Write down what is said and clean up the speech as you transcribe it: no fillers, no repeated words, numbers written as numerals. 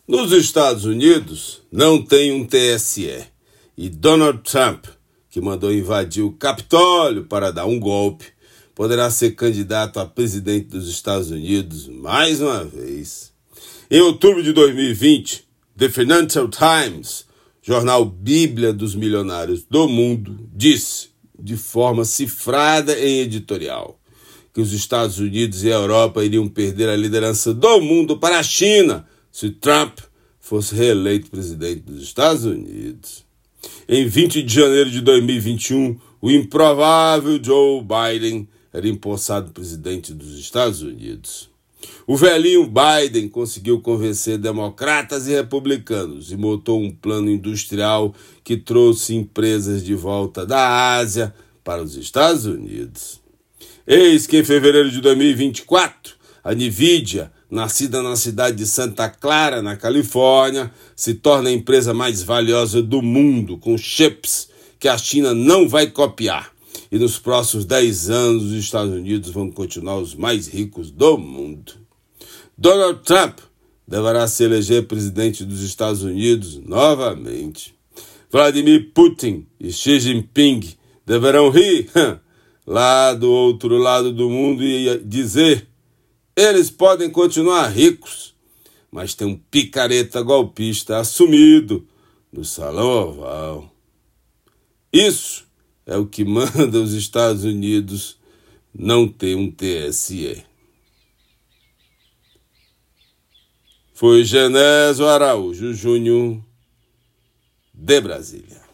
Nos Estados Unidos, não tem um TSE. E Donald Trump, que mandou invadir o Capitólio para dar um golpe, poderá ser candidato a presidente dos Estados Unidos mais uma vez. Em outubro de 2020, The Financial Times, jornal bíblia dos milionários do mundo, disse, de forma cifrada em editorial, que os Estados Unidos e a Europa iriam perder a liderança do mundo para a China se Trump fosse reeleito presidente dos Estados Unidos. Em 20 de janeiro de 2021, o improvável Joe Biden era empossado presidente dos Estados Unidos. O velhinho Biden conseguiu convencer democratas e republicanos e montou um plano industrial que trouxe empresas de volta da Ásia para os Estados Unidos. Eis que em fevereiro de 2024, a Nvidia, nascida na cidade de Santa Clara, na Califórnia, se torna a empresa mais valiosa do mundo, com chips que a China não vai copiar. E nos próximos 10 anos, os Estados Unidos vão continuar os mais ricos do mundo. Donald Trump deverá se eleger presidente dos Estados Unidos novamente. Vladimir Putin e Xi Jinping deverão rir lá do outro lado do mundo e dizer: eles podem continuar ricos, mas tem um picareta golpista assumido no Salão Oval. Isso é o que manda os Estados Unidos não ter um TSE. Foi Genésio Araújo Júnior, de Brasília.